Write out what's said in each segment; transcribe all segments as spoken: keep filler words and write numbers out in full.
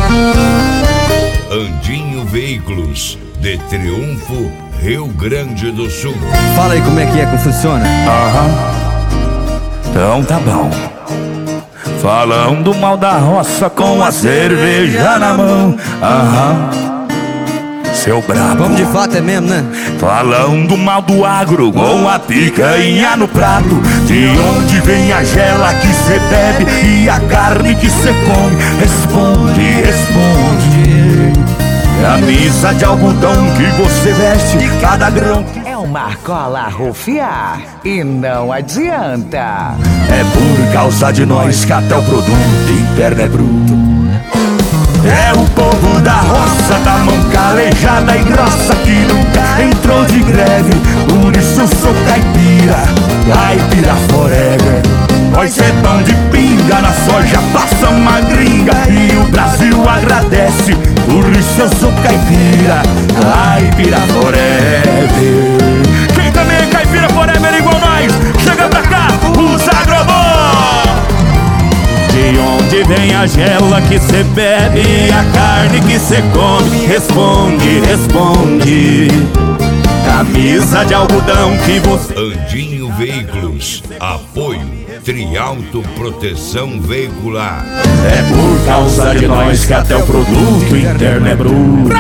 Andinho Veículos, de Triunfo, Rio Grande do Sul. Fala aí como é que é que funciona. Aham. Então tá bom. Falando mal da roça com a cerveja na mão. Aham. Seu brabo. Vamos de fato, é mesmo, né? Falando mal do agro com a picanha no prato. De onde vem a gela que cê bebe e a carne que cê come? Responde, responde. Camisa de algodão que você veste, cada grão que... É uma cola rufiar e não adianta. É por causa de nós que até o produto interno é bruto. É o povo da roça, da mão calejada e grossa, que nunca entrou de greve. Por isso eu sou caipira, caipira forever. Nós é pão de pinga, na soja passa uma gringa e o Brasil agradece. Por isso eu sou caipira, caipira forever. Quem também é caipira forever igual nós, chega pra cá, os agrobom. De onde vem a gela que cê bebe e a carne que cê come? Responde, responde. Camisa de algodão que você... Andinho Veículos, apoio Trialto Proteção Veicular. É por causa de nós que até o produto interno é bruto.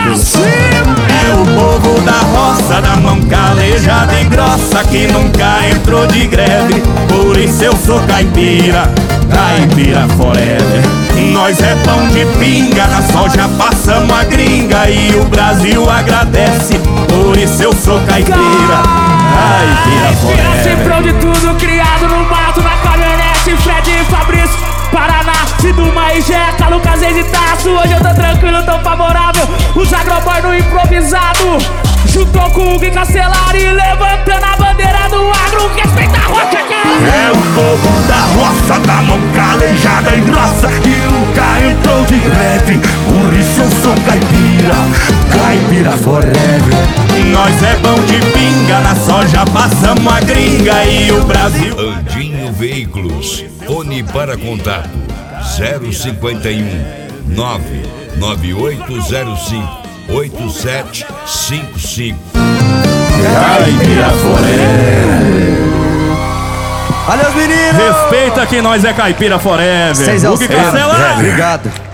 É o povo da roça, da mão calejada e grossa, que nunca entrou de greve. Por isso eu sou caipira, caipira forever. Nós é pão de pinga, na soja passamos a gringa e o Brasil agradece. Por isso eu sou caipira, caipira forever. Cifrão de tudo, criado no mato, na caminhonete, Fred e Fabrício, Paraná, Siduma e Jeca, Lucas e de Taço. Hoje eu tô tranquilo, tô favorável. Os agroboy no improvisado, juntou com o Gui Castellari, levantando a bandeira do agro. Respeita a rocha, cara. É o povo da roça, da mão calejada e grossa, que nunca entrou de greve. Por isso eu sou caipira, caipira forever. Nós é pão de pinga, na soja passamos a gringa e o Brasil... Andinho Veículos, fone para contato zero cinquenta e um, nove nove oito zero cinco, oito sete cinco cinco. Caipira forever. Valeu, meninos! Respeita que nós é caipira forever. Vocês é os Gui caras. Castellari. Obrigado.